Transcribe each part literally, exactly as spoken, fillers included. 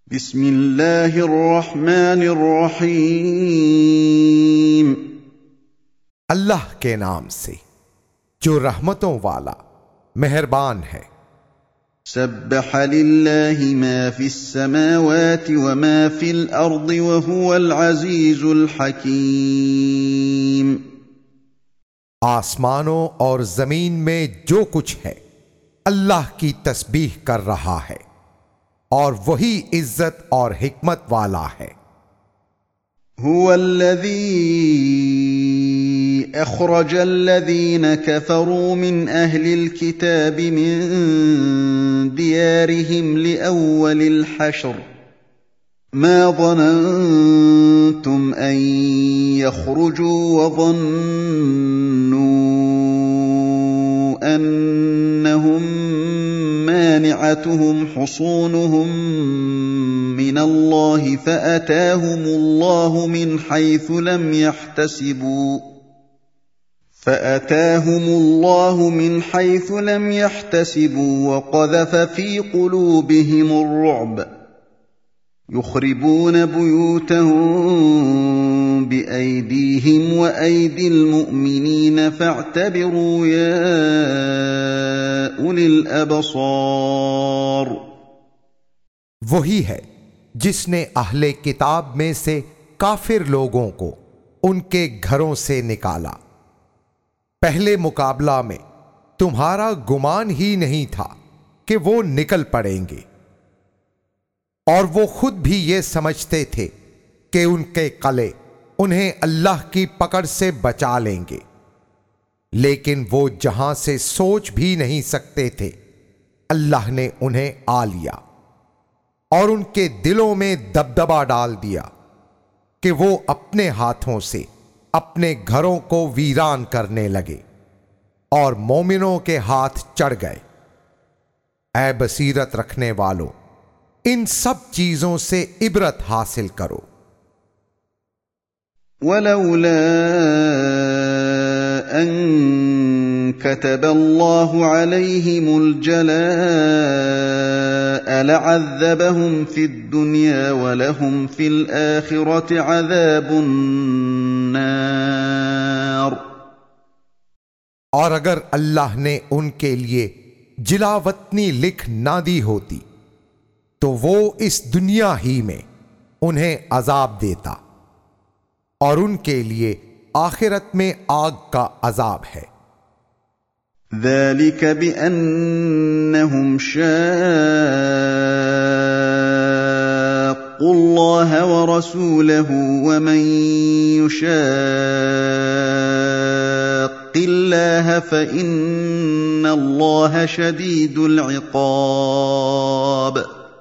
بسم اللہ الرحمن الرحیم۔ اللہ کے نام سے جو رحمتوں والا مہربان ہے۔ سبح للہ ما فی السماوات وما فی الارض وهو العزیز الحکیم۔ آسمانوں اور زمین میں جو کچھ ہے اللہ کی تسبیح کر رہا ہے اور وہی عزت اور حکمت والا ہے۔ هو الذي اخرج الذين كفروا من اهل الكتاب من ديارهم لاول الحشر ما ظننتم ان يخرجوا وظنوا انهم مانعتهم حصونهم من الله فأتاهم الله من حيث لم يحتسبوا فأتاهم الله من حيث لم يحتسبوا وقذف في قلوبهم الرعب يخربون بيوتهم بأيديهم وأيدي المؤمنين فاعتبروا يا أولي الأبصار۔ وہی ہے جس نے اہل کتاب میں سے کافر لوگوں کو ان کے گھروں سے نکالا۔ پہلے مقابلہ میں تمہارا گمان ہی نہیں تھا کہ وہ نکل پڑیں گے، اور وہ خود بھی یہ سمجھتے تھے کہ ان کے قلعے انہیں اللہ کی پکڑ سے بچا لیں گے، لیکن وہ جہاں سے سوچ بھی نہیں سکتے تھے اللہ نے انہیں آ لیا اور ان کے دلوں میں دبدبا ڈال دیا کہ وہ اپنے ہاتھوں سے اپنے گھروں کو ویران کرنے لگے اور مومنوں کے ہاتھ چڑھ گئے۔ اے بصیرت رکھنے والوں، ان سب چیزوں سے عبرت حاصل کرو۔ وَلَوْلَا أَن كَتَبَ اللَّهُ عَلَيْهِمُ الْجَلَاءَ لَعَذَّبَهُمْ فِي الدُّنْيَا وَلَهُمْ فِي الْآخِرَةِ عَذَابُ النَّارِ۔ اور اگر اللہ نے ان کے لیے جلاوطنی لکھ نہ دی ہوتی تو وہ اس دنیا ہی میں انہیں عذاب دیتا، اور ان کے لیے آخرت میں آگ کا عذاب ہے۔ ذَلِكَ بِأَنَّهُمْ شَاقُّوا اللَّهَ وَرَسُولَهُ وَمَن يُشَاقِّ اللَّهَ فَإِنَّ اللَّهَ شَدِيدُ الْعِقَابِ۔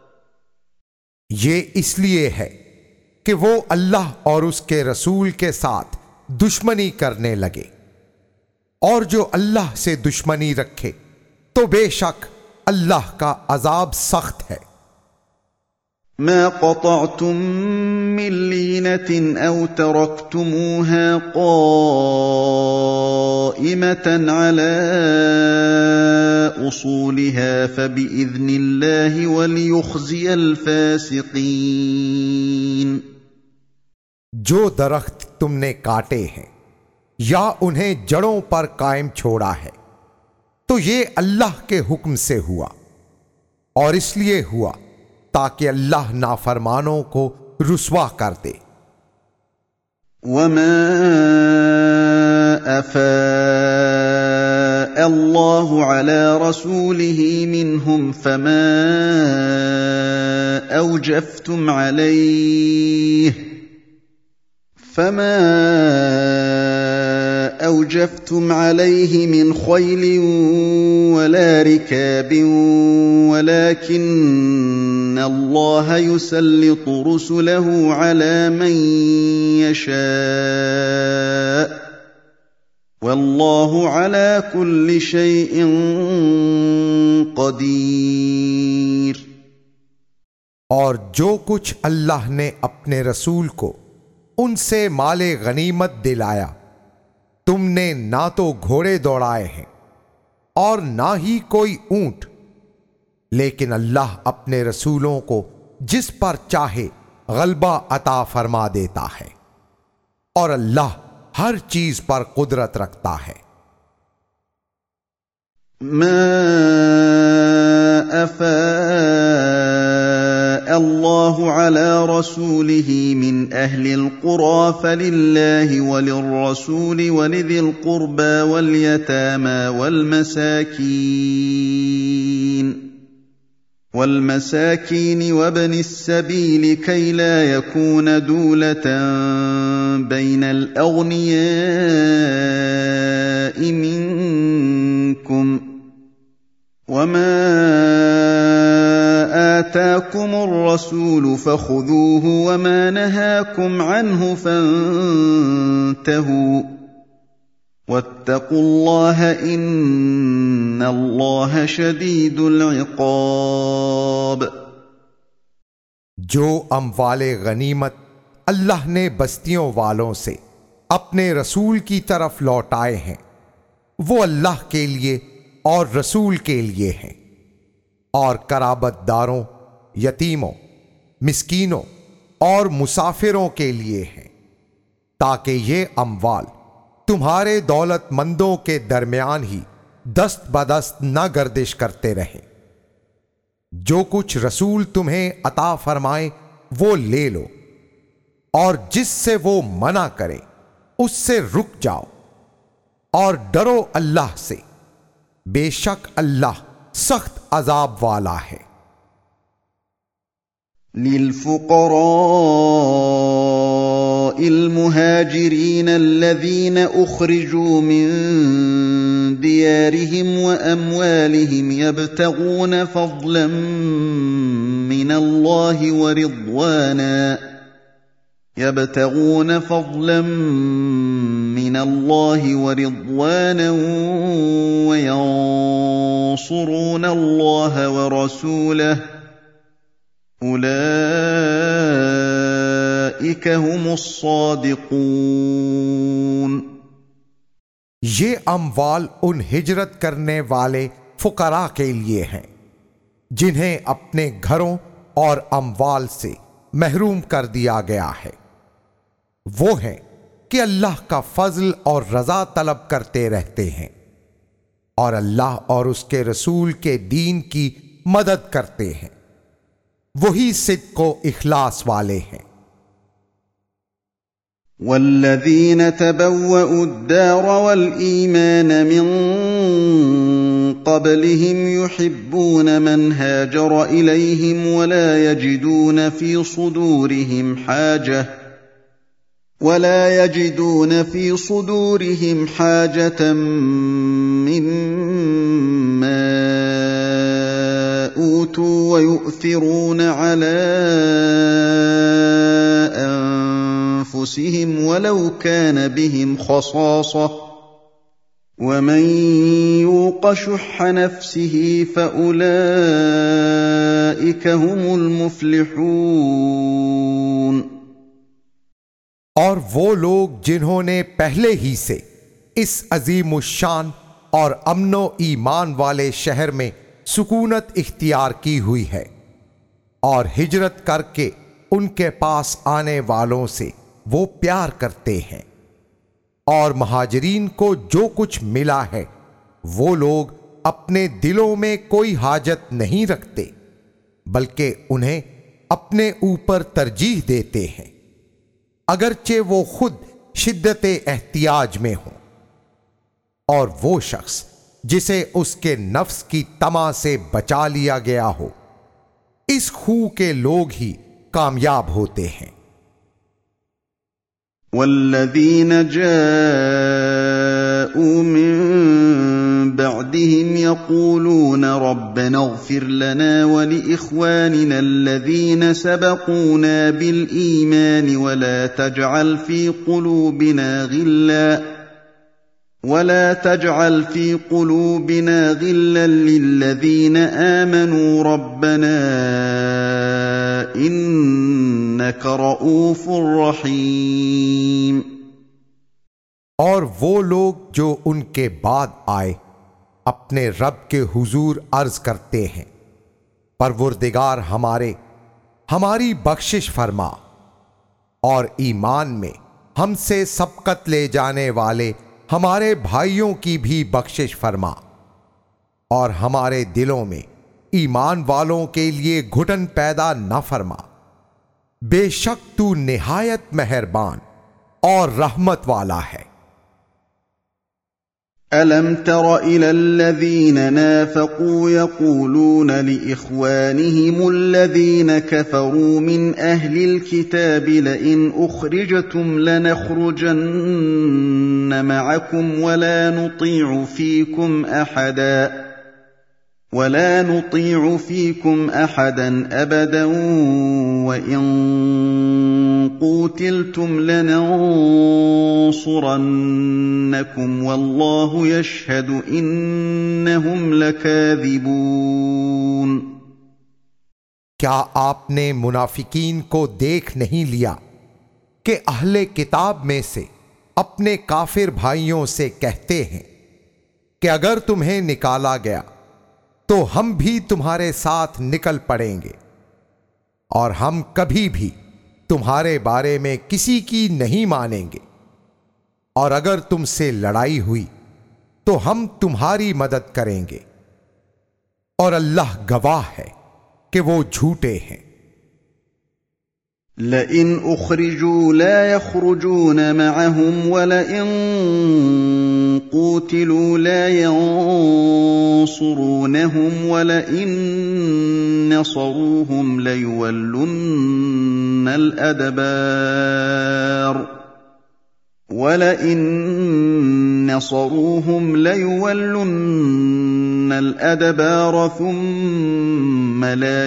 یہ اس لیے ہے کہ وہ اللہ اور اس کے رسول کے ساتھ دشمنی کرنے لگے، اور جو اللہ سے دشمنی رکھے تو بے شک اللہ کا عذاب سخت ہے۔ ما قطعتم من لینة او ترکتموها قائمة على اصولها فبإذن الله وليخزي الفاسقين۔ جو درخت تم نے کاٹے ہیں یا انہیں جڑوں پر قائم چھوڑا ہے تو یہ اللہ کے حکم سے ہوا، اور اس لیے ہوا تاکہ اللہ نافرمانوں کو رسوا کر دے۔ وما افاء اللہ علی رسوله منهم فما اوجفتم علیہ فما أوجفتم عليه من خيل ولا ركاب ولكن الله يسلط رسله على من يشاء والله على كل شيء قدير۔ اور جو کچھ اللہ نے اپنے رسول کو ان سے مال غنیمت دلایا، تم نے نہ تو گھوڑے دوڑائے ہیں اور نہ ہی کوئی اونٹ، لیکن اللہ اپنے رسولوں کو جس پر چاہے غلبہ عطا فرما دیتا ہے، اور اللہ ہر چیز پر قدرت رکھتا ہے۔ ما افاء اللہ علی رسوله من اہل القرى فللہ وللرسول ولذی القربى والیتامى والمساکین والمساکین وابن السبیل کی لا یکون دولة بین الاغنیاء منکم وما آتاكم الرسول فخذوه وما نهاكم عنه فانتهوا واتقوا الله إن الله شديد العقاب۔ جو اموال غنیمت اللہ نے بستیوں والوں سے اپنے رسول کی طرف لوٹائے ہیں وہ اللہ کے لیے اور رسول کے لیے ہیں، اور قرابت داروں، یتیموں، مسکینوں اور مسافروں کے لیے ہیں، تاکہ یہ اموال تمہارے دولت مندوں کے درمیان ہی دست بدست نہ گردش کرتے رہیں۔ جو کچھ رسول تمہیں عطا فرمائے وہ لے لو، اور جس سے وہ منع کرے اس سے رک جاؤ، اور ڈرو اللہ سے، بے شک اللہ سخت عذاب والا ہے۔ للفقراء المهاجرين الذين أخرجوا من ديارهم وأموالهم يبتغون فضلا من الله ورضوانا يبتغون فضلا من الله ورضوانا وينصرون الله ورسوله أولئك هم الصادقون۔ یہ اموال ان ہجرت کرنے والے فقراء کے لیے ہیں جنہیں اپنے گھروں اور اموال سے محروم کر دیا گیا ہے، وہ ہیں کہ اللہ کا فضل اور رضا طلب کرتے رہتے ہیں، اور اللہ اور اس کے رسول کے دین کی مدد کرتے ہیں، وہی صدق و اخلاص والے ہیں۔ والذین تبوأوا الدار والإيمان من قبلهم يحبون من هاجر إليهم ولا يجدون في صدورهم حاجة ولا يجدون في صدورهم حاجة مما أوتوا ويؤثرون على أنفسهم ولو كان بهم خصاصة ومن يوق شح نفسه فأولئك هم المفلحون۔ اور وہ لوگ جنہوں نے پہلے ہی سے اس عظیم الشان اور امن و ایمان والے شہر میں سکونت اختیار کی ہوئی ہے، اور ہجرت کر کے ان کے پاس آنے والوں سے وہ پیار کرتے ہیں، اور مہاجرین کو جو کچھ ملا ہے وہ لوگ اپنے دلوں میں کوئی حاجت نہیں رکھتے، بلکہ انہیں اپنے اوپر ترجیح دیتے ہیں، اگرچہ وہ خود شدت احتیاج میں ہوں۔ اور وہ شخص جسے اس کے نفس کی طمع سے بچا لیا گیا ہو، اس خو کے لوگ ہی کامیاب ہوتے ہیں۔ والذین جاءوا من بعدهم يقولون ربنا اغفر لنا ولإخواننا الذين سبقونا بالإيمان ولا تجعل في قلوبنا غلا ولا تجعل في قلوبنا غلا للذين آمنوا ربنا إنك رؤوف رحيم۔ اور وہ لوگ جو ان کے بعد آئے اپنے رب کے حضور عرض کرتے ہیں، پروردگار ہمارے، ہماری بخشش فرما، اور ایمان میں ہم سے سبقت لے جانے والے ہمارے بھائیوں کی بھی بخشش فرما، اور ہمارے دلوں میں ایمان والوں کے لیے گھٹن پیدا نہ فرما، بے شک تو نہایت مہربان اور رحمت والا ہے۔ أَلَمْ تَرَ إِلَى الَّذِينَ نَافَقُوا يَقُولُونَ لِإِخْوَانِهِمُ الَّذِينَ كَفَرُوا مِنْ أَهْلِ الْكِتَابِ لَئِنْ أُخْرِجْتُمْ لَنَخْرُجَنَّ مَعَكُمْ وَلَا نُطِيعُ فِيكُمْ أَحَدًا وَلَا نُطِيعُ فِيكُمْ أَحَدًا أَبَدًا وَإِنْ قُوتِلْتُمْ لَنَنصُرَنَّكُمْ وَاللَّهُ يَشْهَدُ إِنَّهُمْ لَكَاذِبُونَ۔ کیا آپ نے منافقین کو دیکھ نہیں لیا کہ اہل کتاب میں سے اپنے کافر بھائیوں سے کہتے ہیں کہ اگر تمہیں نکالا گیا تو ہم بھی تمہارے ساتھ نکل پڑیں گے، اور ہم کبھی بھی تمہارے بارے میں کسی کی نہیں مانیں گے، اور اگر تم سے لڑائی ہوئی تو ہم تمہاری مدد کریں گے، اور اللہ گواہ ہے کہ وہ جھوٹے ہیں۔ لَئِنْ أُخْرِجُوا لَا يَخْرُجُونَ مَعَهُمْ وَلَئِنْ قُوتِلُوا لَا يَنصُرُونَهُمْ وَلَئِنْ نَصَرُوهُمْ لَيُوَلُّنَّ الْأَدْبَارَ وَلَئِنْ نَصَرُوهُمْ لَيُوَلُّنَّ الْأَدْبَارَ ثُمَّ لَا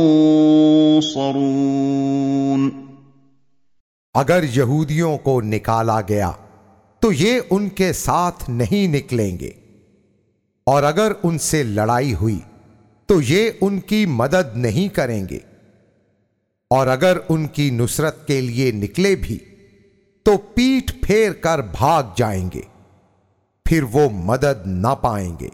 يُنصَرُونَ۔ اگر یہودیوں کو نکالا گیا تو یہ ان کے ساتھ نہیں نکلیں گے، اور اگر ان سے لڑائی ہوئی تو یہ ان کی مدد نہیں کریں گے، اور اگر ان کی نصرت کے لیے نکلے بھی تو پیٹھ پھیر کر بھاگ جائیں گے، پھر وہ مدد نہ پائیں گے۔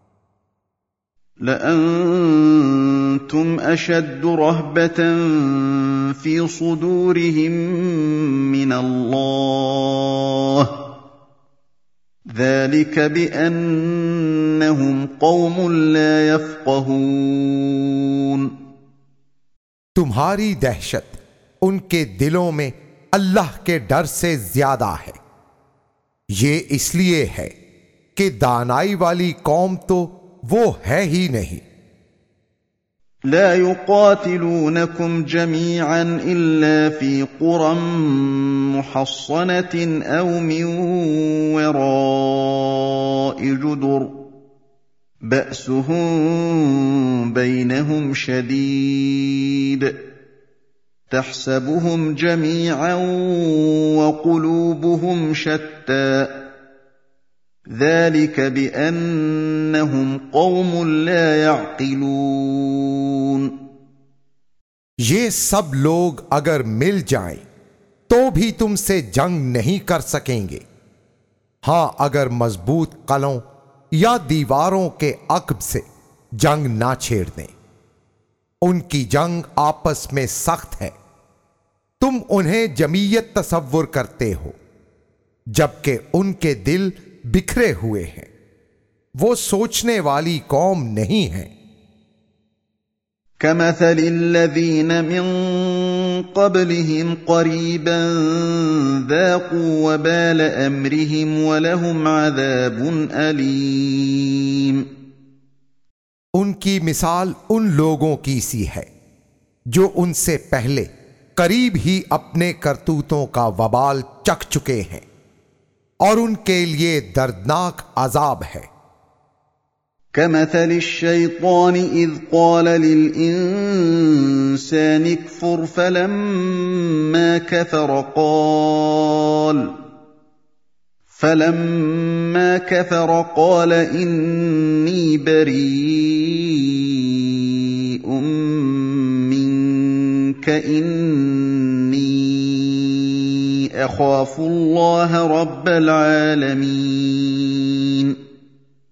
لَأَنْتُمْ أَشَدُّ رَهْبَةً فِي صُدُورِهِمْ مِنَ اللَّهِ ذَلِكَ بِأَنَّهُمْ قَوْمٌ لَا يَفْقَهُونَ۔ تمہاری دہشت ان کے دلوں میں اللہ کے ڈر سے زیادہ ہے، یہ اس لیے ہے کہ دانائی والی قوم تو وہ ہے ہی نہیں۔ لا يقاتلونكم جميعا إلا في قرى محصنة أو من وراء جدر بأسهم بينهم شديد تحسبهم جميعا وقلوبهم شتى ذلك بأنهم قوم لا يعقلون۔ یہ سب لوگ اگر مل جائیں تو بھی تم سے جنگ نہیں کر سکیں گے، ہاں اگر مضبوط قلعوں یا دیواروں کے عقب سے جنگ نہ چھیڑ دیں۔ ان کی جنگ آپس میں سخت ہے، تم انہیں جمعیت تصور کرتے ہو جبکہ ان کے دل بکھرے ہوئے ہیں، وہ سوچنے والی قوم نہیں ہیں۔ كَمَثَلِ الَّذِينَ مِن قَبْلِهِمْ قَرِيبًا ذَاقُوا وَبَالَ أَمْرِهِمْ وَلَهُمْ عَذَابٌ أَلِيمٌ۔ ان کی مثال ان لوگوں کی سی ہے جو ان سے پہلے قریب ہی اپنے کرتوتوں کا وبال چکھ چکے ہیں، اور ان کے لیے دردناک عذاب ہے۔ كَمَثَلِ الشَّيْطَانِ إِذْ قَالَ لِلْإِنسَانِ اكْفُرْ فَلَمَّا كَفَرَ قَالَ فَلَمَّا كَفَرَ قَالَ إِنِّي بَرِيءٌ مِّنكَ إِنِّي أَخَافُ اللَّهَ رَبَّ الْعَالَمِينَ۔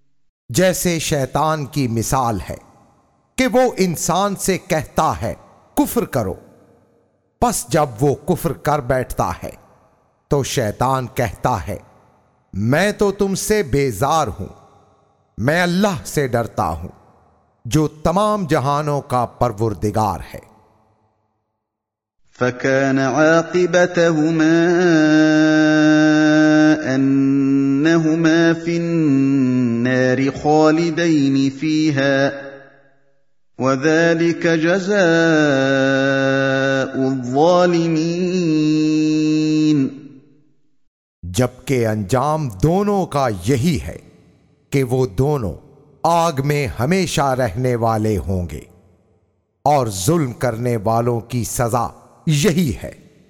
جیسے شیطان کی مثال ہے کہ وہ انسان سے کہتا ہے کفر کرو۔ پس جب وہ کفر کر بیٹھتا ہے تو شیطان کہتا ہے میں تو تم سے بیزار ہوں، میں اللہ سے ڈرتا ہوں جو تمام جہانوں کا پروردگار ہے۔ فَكَانَ عَاقِبَتَهُمَا أَنَّهُمَا فِي النَّارِ خَالِدَيْنِ فِيهَا وَذَلِكَ جَزَاءُ الظَّالِمِينَ۔ جبکہ انجام دونوں کا یہی ہے کہ وہ دونوں آگ میں ہمیشہ رہنے والے ہوں گے، اور ظلم کرنے والوں کی سزا یہی ہے۔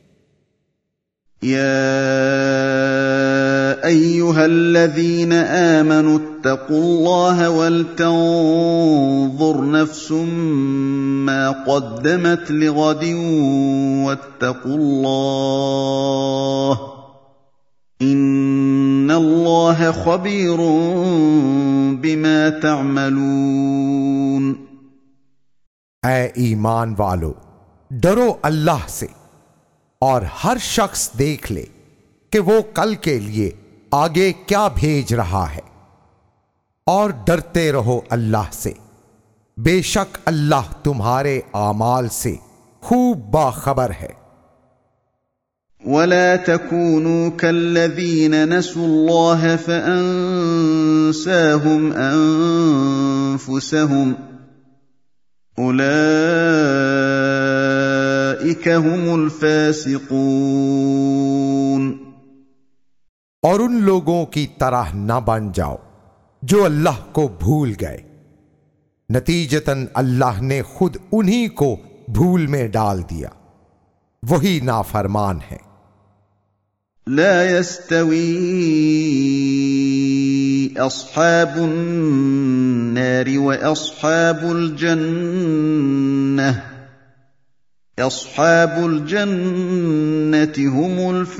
یا ایھا الذین آمنوا اتقوا اللہ ولتنظر نفس ما قدمت لغد واتقوا اللہ ان اللہ خبیر بما تعملون۔ اے ایمان والو، ڈرو اللہ سے، اور ہر شخص دیکھ لے کہ وہ کل کے لیے آگے کیا بھیج رہا ہے، اور ڈرتے رہو اللہ سے، بے شک اللہ تمہارے اعمال سے خوب باخبر ہے۔ وَلَا تَكُونُوا كَالَّذِينَ نَسُوا اللَّهَ فَأَنسَاهُمْ أَنفُسَهُمْ أُولَئِكَ هُمُ الْفَاسِقُونَ۔ اور ان لوگوں کی طرح نہ بن جاؤ جو اللہ کو بھول گئے، نتیجتاً اللہ نے خود انہی کو بھول میں ڈال دیا، وہی نافرمان ہے۔ لا يستوي اصحاب النار واصحاب الجنة اصحاب الجنة هم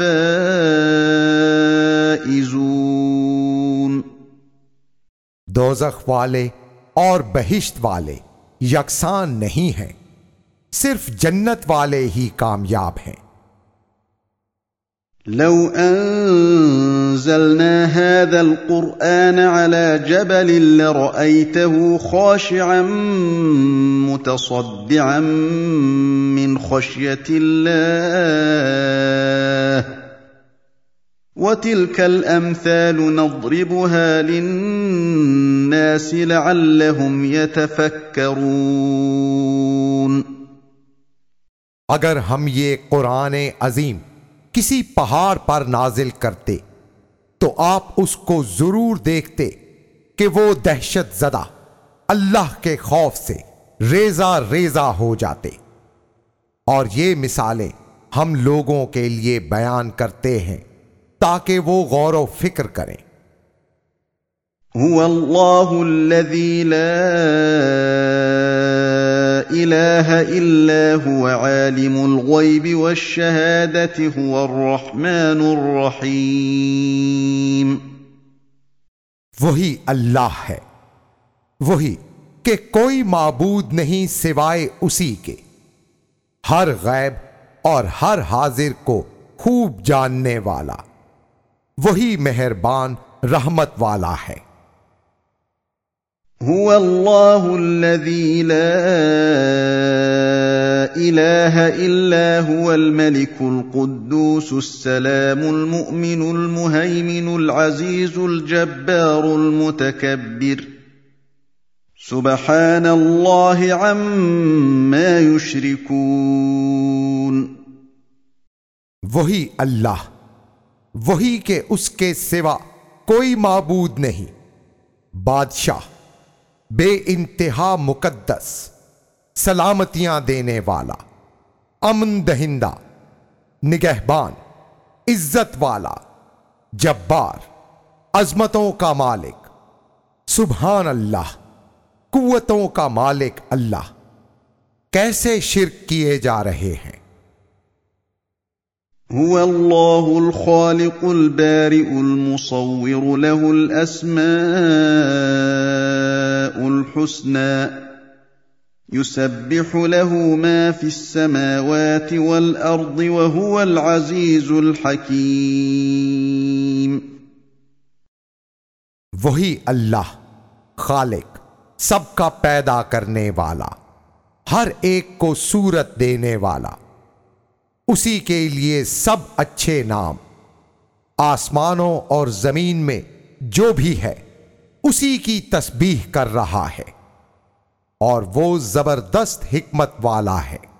الفائزون۔ دوزخ والے اور بہشت والے یکساں نہیں ہیں، صرف جنت والے ہی کامیاب ہیں۔ لو انزلنا هذا القرآن على جبل لرأيته خاشعا متصدعا من خشية الله وتلك الأمثال نضربها للناس لعلهم يتفكرون۔ اگر ہم یہ قرآن عظیم کسی پہاڑ پر نازل کرتے تو آپ اس کو ضرور دیکھتے کہ وہ دہشت زدہ اللہ کے خوف سے ریزہ ریزہ ہو جاتے، اور یہ مثالیں ہم لوگوں کے لیے بیان کرتے ہیں تاکہ وہ غور و فکر کریں۔ هو اللہ الذی لا الہ الا هو عالم الغیب والشہادۃ هو الرحمن الرحیم۔ وہی اللہ ہے، وہی کہ کوئی معبود نہیں سوائے اسی کے، ہر غیب اور ہر حاضر کو خوب جاننے والا، وہی مہربان رحمت والا ہے۔ هو اللہ الذی لا الہ الا هو الملک القدوس السلام المؤمن المہیمن العزیز الجبار المتکبر سبحان اللہ عما یشرکون۔ وہی اللہ، وہی کہ اس کے سوا کوئی معبود نہیں، بادشاہ، بے انتہا مقدس، سلامتیاں دینے والا، امن دہندہ، نگہبان، عزت والا، جبار، عظمتوں کا مالک، سبحان اللہ، قوتوں کا مالک اللہ، کیسے شرک کیے جا رہے ہیں۔ هو اللہ الخالق البارئ المصور له الاسماء الحسنى يسبح له ما في السماوات والأرض وهو العزيز الحكيم۔ وہی اللہ خالق، سب کا پیدا کرنے والا، ہر ایک کو صورت دینے والا، اسی کے لیے سب اچھے نام، آسمانوں اور زمین میں جو بھی ہے اسی کی تسبیح کر رہا ہے، اور وہ زبردست حکمت والا ہے۔